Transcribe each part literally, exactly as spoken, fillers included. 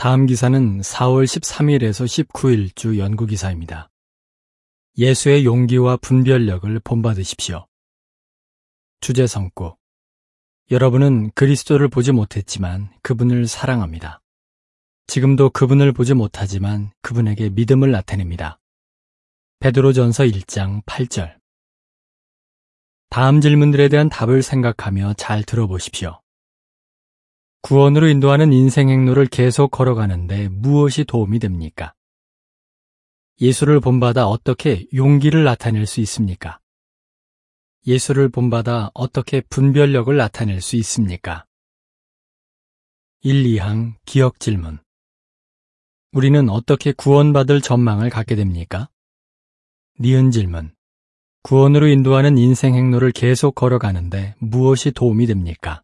다음 기사는 사월 십삼일에서 십구일주 연구기사입니다. 예수의 용기와 분별력을 본받으십시오. 주제 성구. 여러분은 그리스도를 보지 못했지만 그분을 사랑합니다. 지금도 그분을 보지 못하지만 그분에게 믿음을 나타냅니다. 베드로전서 일장 팔절. 다음 질문들에 대한 답을 생각하며 잘 들어보십시오. 구원으로 인도하는 인생 행로를 계속 걸어가는데 무엇이 도움이 됩니까? 예수를 본받아 어떻게 용기를 나타낼 수 있습니까? 예수를 본받아 어떻게 분별력을 나타낼 수 있습니까? 일, 이항 기억 질문. 우리는 어떻게 구원받을 전망을 갖게 됩니까? 니은 질문. 구원으로 인도하는 인생 행로를 계속 걸어가는데 무엇이 도움이 됩니까?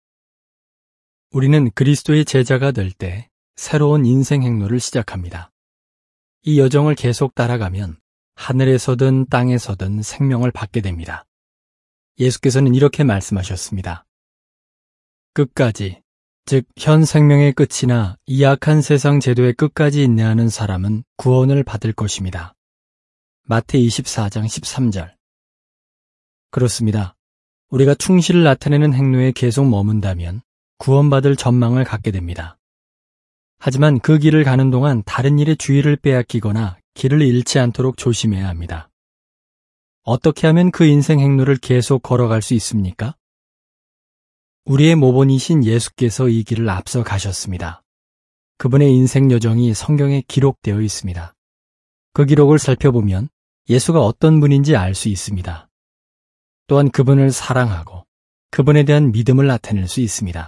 우리는 그리스도의 제자가 될 때 새로운 인생 행로를 시작합니다. 이 여정을 계속 따라가면 하늘에서든 땅에서든 생명을 받게 됩니다. 예수께서는 이렇게 말씀하셨습니다. 끝까지, 즉 현 생명의 끝이나 이 악한 세상 제도의 끝까지 인내하는 사람은 구원을 받을 것입니다. 마태 이십사장 십삼절. 그렇습니다. 우리가 충실을 나타내는 행로에 계속 머문다면 구원받을 전망을 갖게 됩니다. 하지만 그 길을 가는 동안 다른 일에 주의를 빼앗기거나 길을 잃지 않도록 조심해야 합니다. 어떻게 하면 그 인생 행로를 계속 걸어갈 수 있습니까? 우리의 모본이신 예수께서 이 길을 앞서 가셨습니다. 그분의 인생 여정이 성경에 기록되어 있습니다. 그 기록을 살펴보면 예수가 어떤 분인지 알 수 있습니다. 또한 그분을 사랑하고 그분에 대한 믿음을 나타낼 수 있습니다.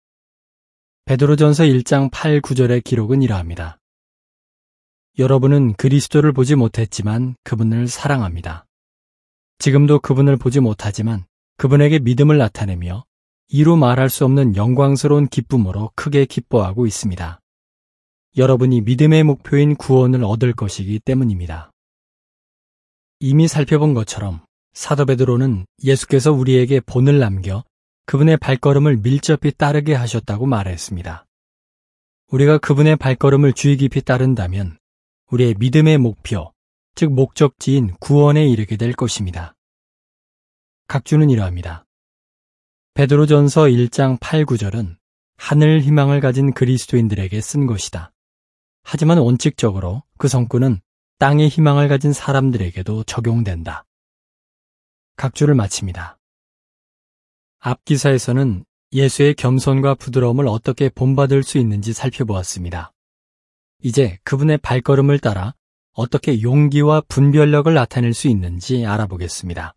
베드로전서 일장 팔, 구절의 기록은 이러합니다. 여러분은 그리스도를 보지 못했지만 그분을 사랑합니다. 지금도 그분을 보지 못하지만 그분에게 믿음을 나타내며 이루 말할 수 없는 영광스러운 기쁨으로 크게 기뻐하고 있습니다. 여러분이 믿음의 목표인 구원을 얻을 것이기 때문입니다. 이미 살펴본 것처럼 사도 베드로는 예수께서 우리에게 본을 남겨 그분의 발걸음을 밀접히 따르게 하셨다고 말했습니다. 우리가 그분의 발걸음을 주의 깊이 따른다면 우리의 믿음의 목표, 즉 목적지인 구원에 이르게 될 것입니다. 각주는 이러합니다. 베드로전서 일장 팔, 구절은 하늘 희망을 가진 그리스도인들에게 쓴 것이다. 하지만 원칙적으로 그 성구는 땅의 희망을 가진 사람들에게도 적용된다. 각주를 마칩니다. 앞 기사에서는 예수의 겸손과 부드러움을 어떻게 본받을 수 있는지 살펴보았습니다. 이제 그분의 발걸음을 따라 어떻게 용기와 분별력을 나타낼 수 있는지 알아보겠습니다.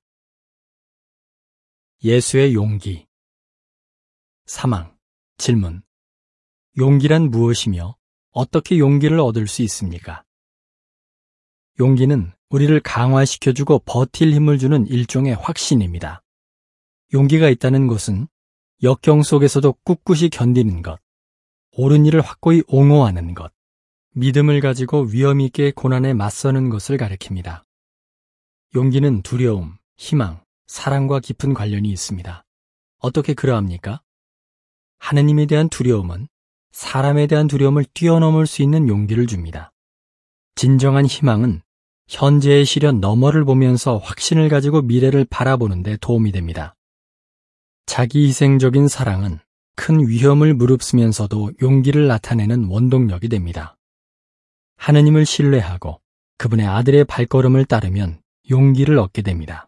예수의 용기. 사망. 질문. 용기란 무엇이며 어떻게 용기를 얻을 수 있습니까? 용기는 우리를 강화시켜주고 버틸 힘을 주는 일종의 확신입니다. 용기가 있다는 것은 역경 속에서도 꿋꿋이 견디는 것, 옳은 일을 확고히 옹호하는 것, 믿음을 가지고 위험 있게 고난에 맞서는 것을 가리킵니다. 용기는 두려움, 희망, 사랑과 깊은 관련이 있습니다. 어떻게 그러합니까? 하느님에 대한 두려움은 사람에 대한 두려움을 뛰어넘을 수 있는 용기를 줍니다. 진정한 희망은 현재의 시련 너머를 보면서 확신을 가지고 미래를 바라보는 데 도움이 됩니다. 자기 희생적인 사랑은 큰 위험을 무릅쓰면서도 용기를 나타내는 원동력이 됩니다. 하느님을 신뢰하고 그분의 아들의 발걸음을 따르면 용기를 얻게 됩니다.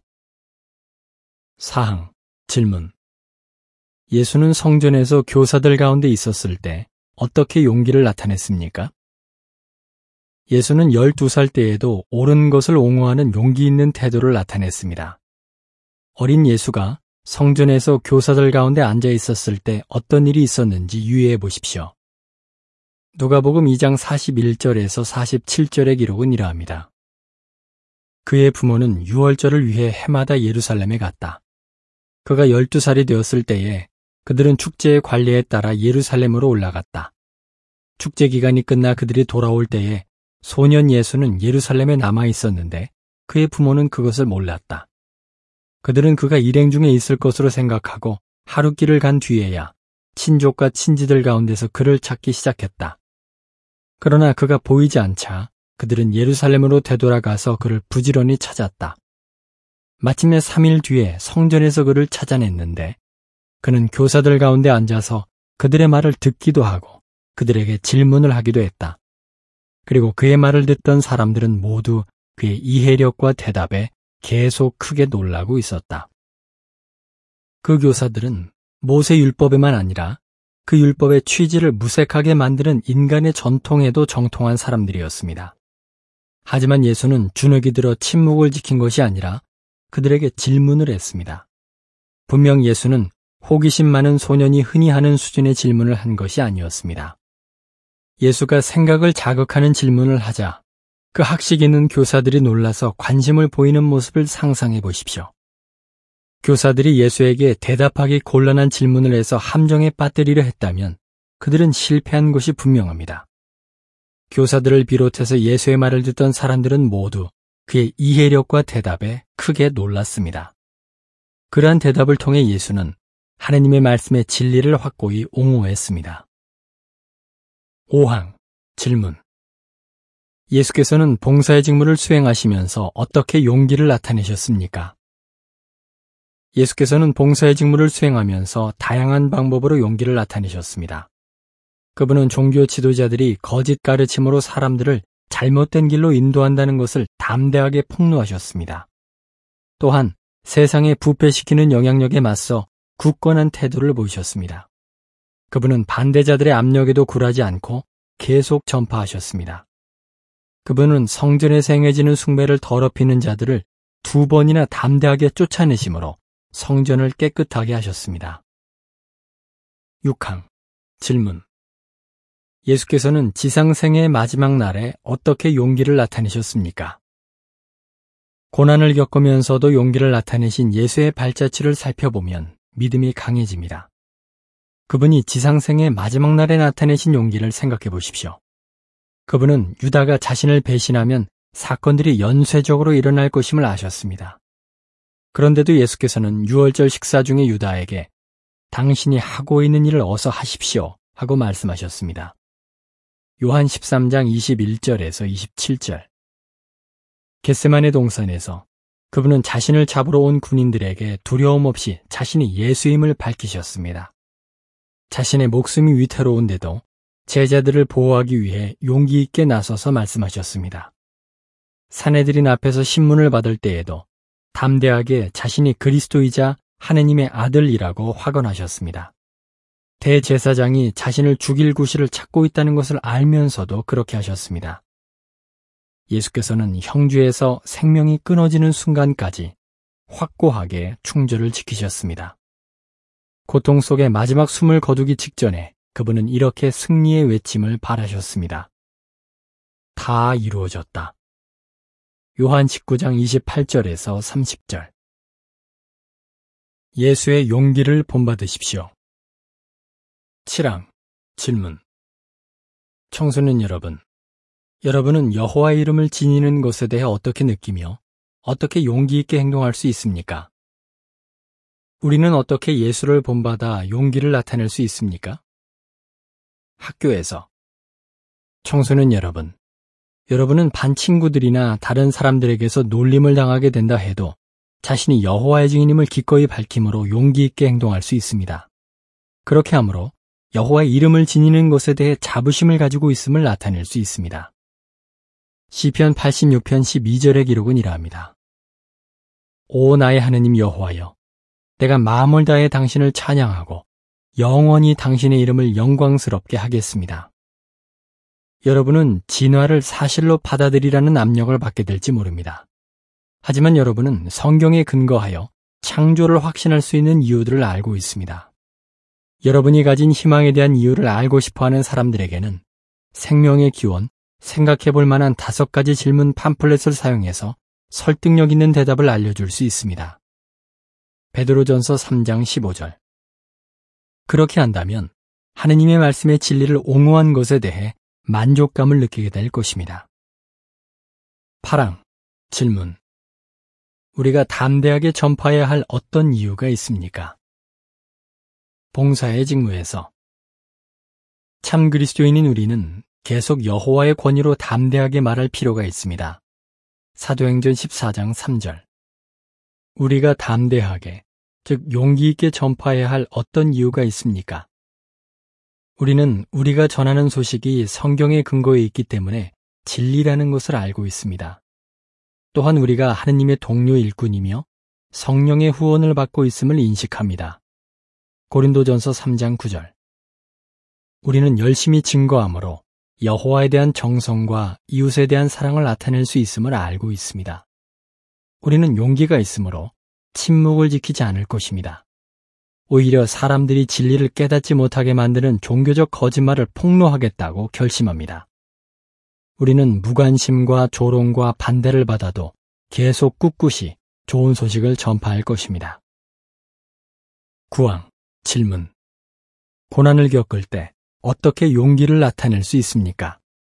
사항. 질문. 예수는 성전에서 교사들 가운데 있었을 때 어떻게 용기를 나타냈습니까? 예수는 열두 살 때에도 옳은 것을 옹호하는 용기 있는 태도를 나타냈습니다. 어린 예수가 성전에서 교사들 가운데 앉아 있었을 때 어떤 일이 있었는지 유의해 보십시오. 누가복음 이장 사십일절에서 사십칠절의 기록은 이러합니다. 그의 부모는 유월절을 위해 해마다 예루살렘에 갔다. 그가 열두 살이 되었을 때에 그들은 축제의 관례에 따라 예루살렘으로 올라갔다. 축제 기간이 끝나 그들이 돌아올 때에 소년 예수는 예루살렘에 남아 있었는데 그의 부모는 그것을 몰랐다. 그들은 그가 일행 중에 있을 것으로 생각하고 하루 길을 간 뒤에야 친족과 친지들 가운데서 그를 찾기 시작했다. 그러나 그가 보이지 않자 그들은 예루살렘으로 되돌아가서 그를 부지런히 찾았다. 마침내 삼 일 뒤에 성전에서 그를 찾아냈는데 그는 교사들 가운데 앉아서 그들의 말을 듣기도 하고 그들에게 질문을 하기도 했다. 그리고 그의 말을 듣던 사람들은 모두 그의 이해력과 대답에 계속 크게 놀라고 있었다. 그 교사들은 모세 율법에만 아니라 그 율법의 취지를 무색하게 만드는 인간의 전통에도 정통한 사람들이었습니다. 하지만 예수는 주눅이 들어 침묵을 지킨 것이 아니라 그들에게 질문을 했습니다. 분명 예수는 호기심 많은 소년이 흔히 하는 수준의 질문을 한 것이 아니었습니다. 예수가 생각을 자극하는 질문을 하자 그 학식 있는 교사들이 놀라서 관심을 보이는 모습을 상상해 보십시오. 교사들이 예수에게 대답하기 곤란한 질문을 해서 함정에 빠뜨리려 했다면 그들은 실패한 것이 분명합니다. 교사들을 비롯해서 예수의 말을 듣던 사람들은 모두 그의 이해력과 대답에 크게 놀랐습니다. 그러한 대답을 통해 예수는 하나님의 말씀의 진리를 확고히 옹호했습니다. 오 항 질문. 예수께서는 봉사의 직무를 수행하시면서 어떻게 용기를 나타내셨습니까? 예수께서는 봉사의 직무를 수행하면서 다양한 방법으로 용기를 나타내셨습니다. 그분은 종교 지도자들이 거짓 가르침으로 사람들을 잘못된 길로 인도한다는 것을 담대하게 폭로하셨습니다. 또한 세상에 부패시키는 영향력에 맞서 굳건한 태도를 보이셨습니다. 그분은 반대자들의 압력에도 굴하지 않고 계속 전파하셨습니다. 그분은 성전에서 행해지는 숭배를 더럽히는 자들을 두 번이나 담대하게 쫓아내심으로 성전을 깨끗하게 하셨습니다. 육 항 질문. 예수께서는 지상생애의 마지막 날에 어떻게 용기를 나타내셨습니까? 고난을 겪으면서도 용기를 나타내신 예수의 발자취를 살펴보면 믿음이 강해집니다. 그분이 지상생의 마지막 날에 나타내신 용기를 생각해 보십시오. 그분은 유다가 자신을 배신하면 사건들이 연쇄적으로 일어날 것임을 아셨습니다. 그런데도 예수께서는 유월절 식사 중에 유다에게 당신이 하고 있는 일을 어서 하십시오 하고 말씀하셨습니다. 요한 십삼 장 이십일 절에서 이십칠 절. 겟세마네 동산에서 그분은 자신을 잡으러 온 군인들에게 두려움 없이 자신이 예수임을 밝히셨습니다. 자신의 목숨이 위태로운데도 제자들을 보호하기 위해 용기 있게 나서서 말씀하셨습니다. 사내들인 앞에서 신문을 받을 때에도 담대하게 자신이 그리스도이자 하느님의 아들이라고 확언하셨습니다. 대제사장이 자신을 죽일 구실을 찾고 있다는 것을 알면서도 그렇게 하셨습니다. 예수께서는 형주에서 생명이 끊어지는 순간까지 확고하게 충절을 지키셨습니다. 고통 속에 마지막 숨을 거두기 직전에 그분은 이렇게 승리의 외침을 발하셨습니다. 다 이루어졌다. 요한 십구 장 이십팔 절에서 삼십 절. 예수의 용기를 본받으십시오. 칠 항 질문. 청소년 여러분, 여러분은 여호와의 이름을 지니는 것에 대해 어떻게 느끼며 어떻게 용기 있게 행동할 수 있습니까? 우리는 어떻게 예수를 본받아 용기를 나타낼 수 있습니까? 학교에서. 청소년 여러분, 여러분은 반 친구들이나 다른 사람들에게서 놀림을 당하게 된다 해도 자신이 여호와의 증인임을 기꺼이 밝힘으로 용기 있게 행동할 수 있습니다. 그렇게 함으로 여호와의 이름을 지니는 것에 대해 자부심을 가지고 있음을 나타낼 수 있습니다. 시편 팔십육 편 십이 절의 기록은 이러합니다. 오 나의 하느님 여호와여, 내가 마음을 다해 당신을 찬양하고 영원히 당신의 이름을 영광스럽게 하겠습니다. 여러분은 진화를 사실로 받아들이라는 압력을 받게 될지 모릅니다. 하지만 여러분은 성경에 근거하여 창조를 확신할 수 있는 이유들을 알고 있습니다. 여러분이 가진 희망에 대한 이유를 알고 싶어하는 사람들에게는 생명의 기원, 생각해 볼 만한 다섯 가지 질문 팜플렛을 사용해서 설득력 있는 대답을 알려줄 수 있습니다. 베드로전서 삼 장 십오 절. 그렇게 한다면 하느님의 말씀의 진리를 옹호한 것에 대해 만족감을 느끼게 될 것입니다. 팔 항 질문. 우리가 담대하게 전파해야 할 어떤 이유가 있습니까? 봉사의 직무에서. 참 그리스도인인 우리는 계속 여호와의 권위로 담대하게 말할 필요가 있습니다. 사도행전 십사 장 삼 절. 우리가 담대하게, 즉 용기 있게 전파해야 할 어떤 이유가 있습니까? 우리는 우리가 전하는 소식이 성경의 근거에 있기 때문에 진리라는 것을 알고 있습니다. 또한 우리가 하느님의 동료 일꾼이며 성령의 후원을 받고 있음을 인식합니다. 고린도전서 삼 장 구 절. 우리는 열심히 증거함으로 여호와에 대한 정성과 이웃에 대한 사랑을 나타낼 수 있음을 알고 있습니다. 우리는 용기가 있으므로 침묵을 지키지 않을 것입니다. 오히려 사람들이 진리를 깨닫지 못하게 만드는 종교적 거짓말을 폭로하겠다고 결심합니다. 우리는 무관심과 조롱과 반대를 받아도 계속 꿋꿋이 좋은 소식을 전파할 것입니다. 구항, 질문. 고난을 겪을 때 어떻게 용기를 나타낼 수 있습니까?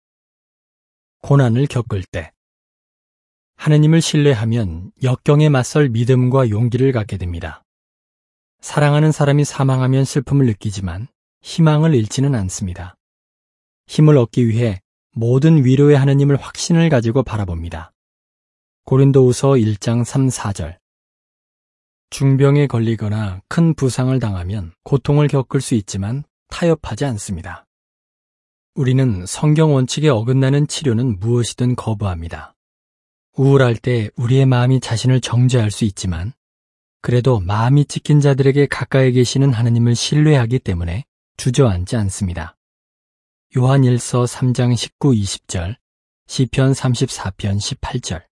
고난을 겪을 때 하느님을 신뢰하면 역경에 맞설 믿음과 용기를 갖게 됩니다. 사랑하는 사람이 사망하면 슬픔을 느끼지만 희망을 잃지는 않습니다. 힘을 얻기 위해 모든 위로의 하느님을 확신을 가지고 바라봅니다. 고린도후서 일 장 삼, 사 절. 중병에 걸리거나 큰 부상을 당하면 고통을 겪을 수 있지만 타협하지 않습니다. 우리는 성경 원칙에 어긋나는 치료는 무엇이든 거부합니다. 우울할 때 우리의 마음이 자신을 정죄할 수 있지만 그래도 마음이 찢긴 자들에게 가까이 계시는 하느님을 신뢰하기 때문에 주저앉지 않습니다. 요한 일서 삼 장 십구, 이십 절, 시편 삼십사 편 십팔 절.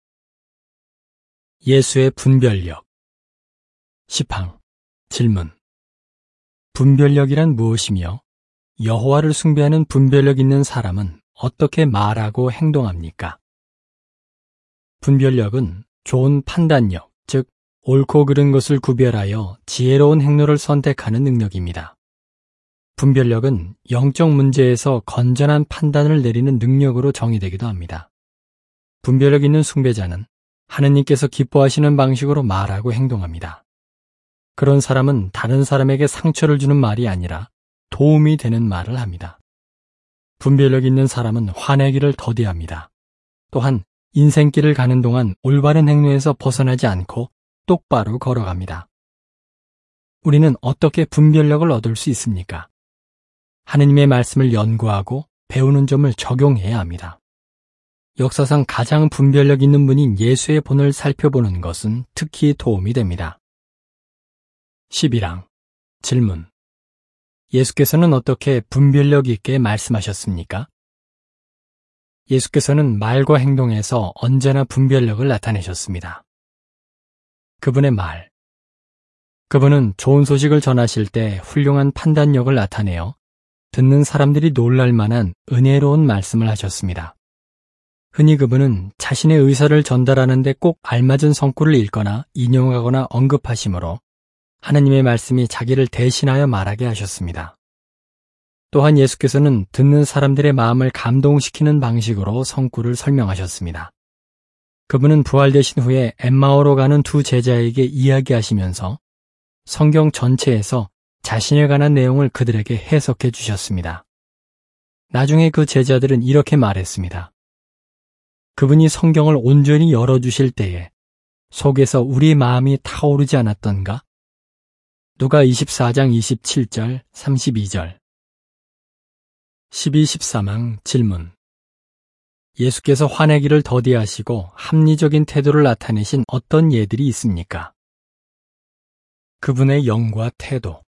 예수의 분별력. 시팡, 질문. 분별력이란 무엇이며 여호와를 숭배하는 분별력 있는 사람은 어떻게 말하고 행동합니까? 분별력은 좋은 판단력, 즉 옳고 그른 것을 구별하여 지혜로운 행로를 선택하는 능력입니다. 분별력은 영적 문제에서 건전한 판단을 내리는 능력으로 정의되기도 합니다. 분별력 있는 숭배자는 하느님께서 기뻐하시는 방식으로 말하고 행동합니다. 그런 사람은 다른 사람에게 상처를 주는 말이 아니라 도움이 되는 말을 합니다. 분별력 있는 사람은 화내기를 더디합니다. 또한 인생길을 가는 동안 올바른 행로에서 벗어나지 않고 똑바로 걸어갑니다. 우리는 어떻게 분별력을 얻을 수 있습니까? 하느님의 말씀을 연구하고 배우는 점을 적용해야 합니다. 역사상 가장 분별력 있는 분인 예수의 본을 살펴보는 것은 특히 도움이 됩니다. 십일 항, 질문. 예수께서는 어떻게 분별력 있게 말씀하셨습니까? 예수께서는 말과 행동에서 언제나 분별력을 나타내셨습니다. 그분의 말. 그분은 좋은 소식을 전하실 때 훌륭한 판단력을 나타내어 듣는 사람들이 놀랄 만한 은혜로운 말씀을 하셨습니다. 흔히 그분은 자신의 의사를 전달하는데 꼭 알맞은 성구를 읽거나 인용하거나 언급하시므로 하느님의 말씀이 자기를 대신하여 말하게 하셨습니다. 또한 예수께서는 듣는 사람들의 마음을 감동시키는 방식으로 성구를 설명하셨습니다. 그분은 부활되신 후에 엠마오로 가는 두 제자에게 이야기하시면서 성경 전체에서 자신에 관한 내용을 그들에게 해석해 주셨습니다. 나중에 그 제자들은 이렇게 말했습니다. 그분이 성경을 온전히 열어주실 때에 속에서 우리 마음이 타오르지 않았던가? 누가 이십사 장 이십칠 절, 삼십이 절. 십이, 십삼 항, 질문. 예수께서 화내기를 더디하시고 합리적인 태도를 나타내신 어떤 예들이 있습니까? 그분의 영과 태도.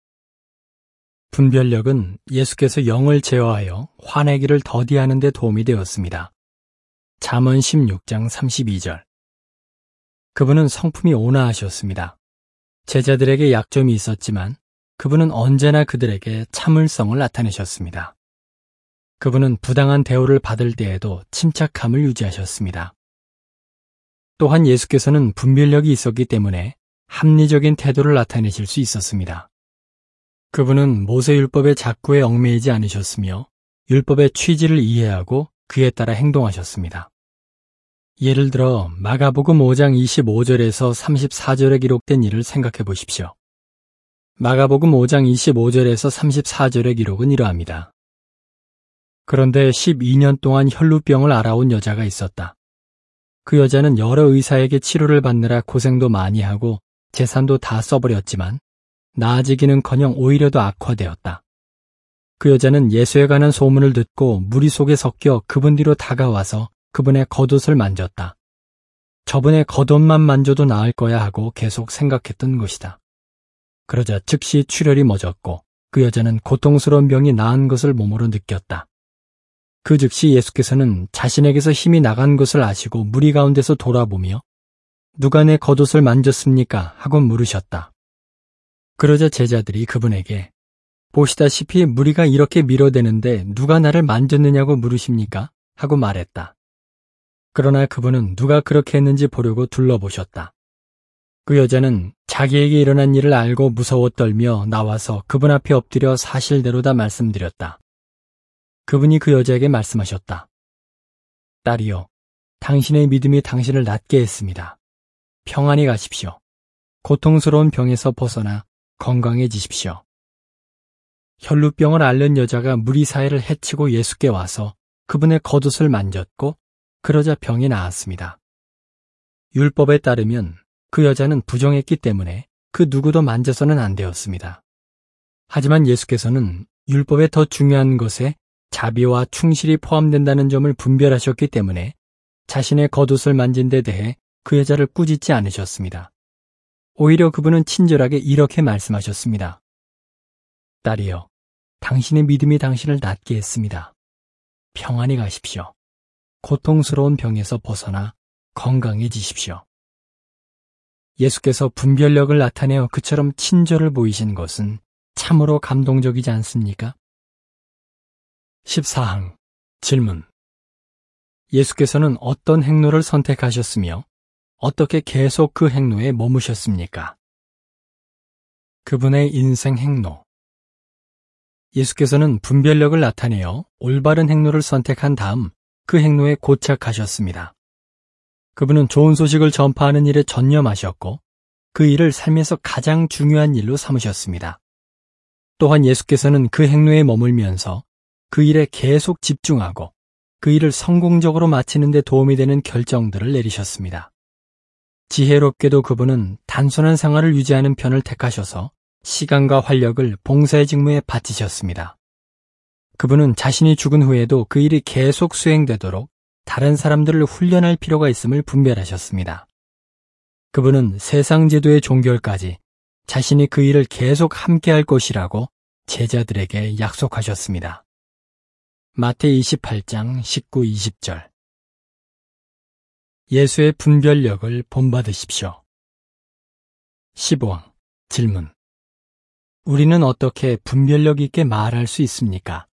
분별력은 예수께서 영을 제어하여 화내기를 더디하는 데 도움이 되었습니다. 잠언 십육 장 삼십이 절. 그분은 성품이 온화하셨습니다. 제자들에게 약점이 있었지만 그분은 언제나 그들에게 참을성을 나타내셨습니다. 그분은 부당한 대우를 받을 때에도 침착함을 유지하셨습니다. 또한 예수께서는 분별력이 있었기 때문에 합리적인 태도를 나타내실 수 있었습니다. 그분은 모세율법의 작구에 얽매이지 않으셨으며 율법의 취지를 이해하고 그에 따라 행동하셨습니다. 예를 들어 마가복음 오 장 이십오 절에서 삼십사 절에 기록된 일을 생각해 보십시오. 마가복음 오 장 이십오 절에서 삼십사 절의 기록은 이러합니다. 그런데 십이 년 동안 혈루병을 앓아온 여자가 있었다. 그 여자는 여러 의사에게 치료를 받느라 고생도 많이 하고 재산도 다 써버렸지만 나아지기는커녕 오히려 더 악화되었다. 그 여자는 예수에 관한 소문을 듣고 무리 속에 섞여 그분 뒤로 다가와서 그분의 겉옷을 만졌다. 저분의 겉옷만 만져도 나을 거야 하고 계속 생각했던 것이다. 그러자 즉시 출혈이 멎었고 그 여자는 고통스러운 병이 나은 것을 몸으로 느꼈다. 그 즉시 예수께서는 자신에게서 힘이 나간 것을 아시고 무리 가운데서 돌아보며 누가 내 겉옷을 만졌습니까? 하고 물으셨다. 그러자 제자들이 그분에게 보시다시피 무리가 이렇게 밀어대는데 누가 나를 만졌느냐고 물으십니까? 하고 말했다. 그러나 그분은 누가 그렇게 했는지 보려고 둘러보셨다. 그 여자는 자기에게 일어난 일을 알고 무서워 떨며 나와서 그분 앞에 엎드려 사실대로 다 말씀드렸다. 그분이 그 여자에게 말씀하셨다. 딸이여, 당신의 믿음이 당신을 낫게 했습니다. 평안히 가십시오. 고통스러운 병에서 벗어나 건강해지십시오. 혈루병을 앓는 여자가 무리 사이를 헤치고 예수께 와서 그분의 겉옷을 만졌고 그러자 병이 나았습니다. 율법에 따르면 그 여자는 부정했기 때문에 그 누구도 만져서는 안 되었습니다. 하지만 예수께서는 율법의 더 중요한 것에 자비와 충실이 포함된다는 점을 분별하셨기 때문에 자신의 겉옷을 만진 데 대해 그 여자를 꾸짖지 않으셨습니다. 오히려 그분은 친절하게 이렇게 말씀하셨습니다. 딸이여, 당신의 믿음이 당신을 낫게 했습니다. 평안히 가십시오. 고통스러운 병에서 벗어나 건강해지십시오. 예수께서 분별력을 나타내어 그처럼 친절을 보이신 것은 참으로 감동적이지 않습니까? 십사 항 질문. 예수께서는 어떤 행로를 선택하셨으며 어떻게 계속 그 행로에 머무셨습니까? 그분의 인생 행로. 예수께서는 분별력을 나타내어 올바른 행로를 선택한 다음 그 행로에 고착하셨습니다. 그분은 좋은 소식을 전파하는 일에 전념하셨고 그 일을 삶에서 가장 중요한 일로 삼으셨습니다. 또한 예수께서는 그 행로에 머물면서 그 일에 계속 집중하고 그 일을 성공적으로 마치는 데 도움이 되는 결정들을 내리셨습니다. 지혜롭게도 그분은 단순한 생활을 유지하는 편을 택하셔서 시간과 활력을 봉사의 직무에 바치셨습니다. 그분은 자신이 죽은 후에도 그 일이 계속 수행되도록 다른 사람들을 훈련할 필요가 있음을 분별하셨습니다. 그분은 세상 제도의 종결까지 자신이 그 일을 계속 함께할 것이라고 제자들에게 약속하셨습니다. 마태이 이십팔 장 십구 이십 절. 예수의 분별력을 본받으십시오. 십오 항 질문. 우리는 어떻게 분별력 있게 말할 수 있습니까?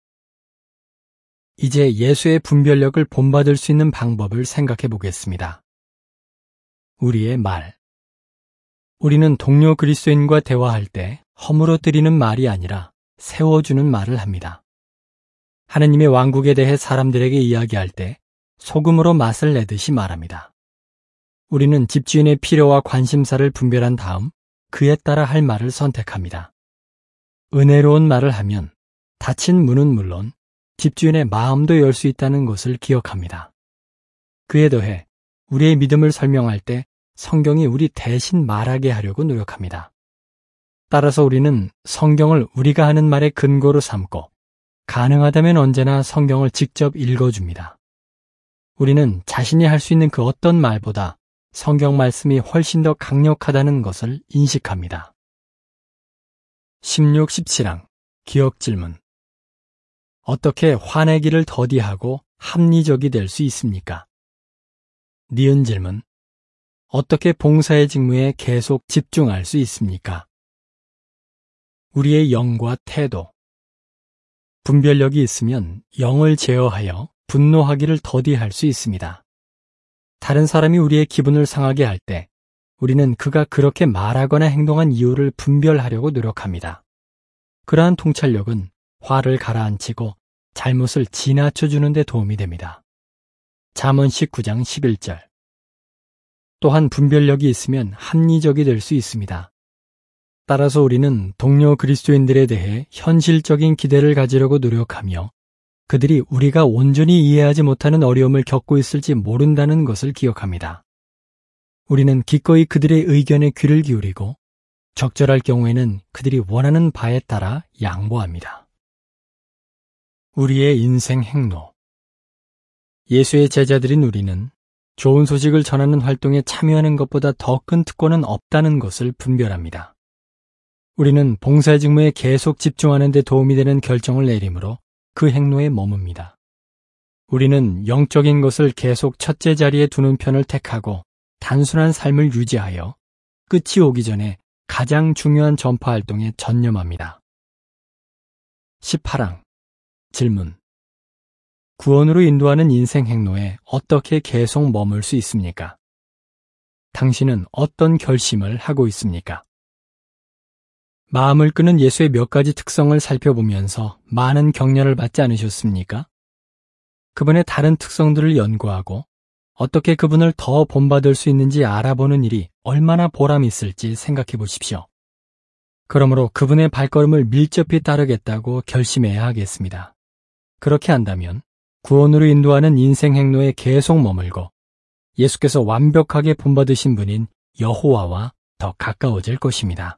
이제 예수의 분별력을 본받을 수 있는 방법을 생각해 보겠습니다. 우리의 말. 우리는 동료 그리스도인과 대화할 때 허물어뜨리는 말이 아니라 세워주는 말을 합니다. 하느님의 왕국에 대해 사람들에게 이야기할 때 소금으로 맛을 내듯이 말합니다. 우리는 집주인의 필요와 관심사를 분별한 다음 그에 따라 할 말을 선택합니다. 은혜로운 말을 하면 닫힌 문은 물론 집주인의 마음도 열 수 있다는 것을 기억합니다. 그에 더해 우리의 믿음을 설명할 때 성경이 우리 대신 말하게 하려고 노력합니다. 따라서 우리는 성경을 우리가 하는 말의 근거로 삼고 가능하다면 언제나 성경을 직접 읽어줍니다. 우리는 자신이 할 수 있는 그 어떤 말보다 성경 말씀이 훨씬 더 강력하다는 것을 인식합니다. 십육, 십칠 항 기억 질문. 어떻게 화내기를 더디하고 합리적이 될 수 있습니까? 니은 질문. 어떻게 봉사의 직무에 계속 집중할 수 있습니까? 우리의 영과 태도. 분별력이 있으면 영을 제어하여 분노하기를 더디할 수 있습니다. 다른 사람이 우리의 기분을 상하게 할 때 우리는 그가 그렇게 말하거나 행동한 이유를 분별하려고 노력합니다. 그러한 통찰력은 화를 가라앉히고 잘못을 지나쳐주는 데 도움이 됩니다. 잠언 십구 장 십일 절. 또한 분별력이 있으면 합리적이 될 수 있습니다. 따라서 우리는 동료 그리스도인들에 대해 현실적인 기대를 가지려고 노력하며 그들이 우리가 온전히 이해하지 못하는 어려움을 겪고 있을지 모른다는 것을 기억합니다. 우리는 기꺼이 그들의 의견에 귀를 기울이고 적절할 경우에는 그들이 원하는 바에 따라 양보합니다. 우리의 인생 행로. 예수의 제자들인 우리는 좋은 소식을 전하는 활동에 참여하는 것보다 더 큰 특권은 없다는 것을 분별합니다. 우리는 봉사 직무에 계속 집중하는 데 도움이 되는 결정을 내리므로 그 행로에 머뭅니다. 우리는 영적인 것을 계속 첫째 자리에 두는 편을 택하고 단순한 삶을 유지하여 끝이 오기 전에 가장 중요한 전파 활동에 전념합니다. 십팔 항 질문. 구원으로 인도하는 인생 행로에 어떻게 계속 머물 수 있습니까? 당신은 어떤 결심을 하고 있습니까? 마음을 끄는 예수의 몇 가지 특성을 살펴보면서 많은 격려를 받지 않으셨습니까? 그분의 다른 특성들을 연구하고 어떻게 그분을 더 본받을 수 있는지 알아보는 일이 얼마나 보람 있을지 생각해 보십시오. 그러므로 그분의 발걸음을 밀접히 따르겠다고 결심해야 하겠습니다. 그렇게 한다면 구원으로 인도하는 인생 행로에 계속 머물고 예수께서 완벽하게 본받으신 분인 여호와와 더 가까워질 것입니다.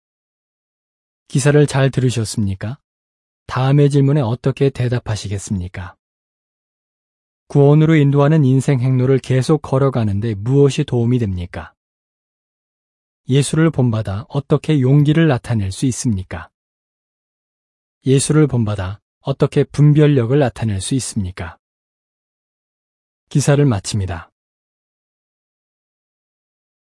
기사를 잘 들으셨습니까? 다음의 질문에 어떻게 대답하시겠습니까? 구원으로 인도하는 인생 행로를 계속 걸어가는데 무엇이 도움이 됩니까? 예수를 본받아 어떻게 용기를 나타낼 수 있습니까? 예수를 본받아 어떻게 분별력을 나타낼 수 있습니까? 기사를 마칩니다.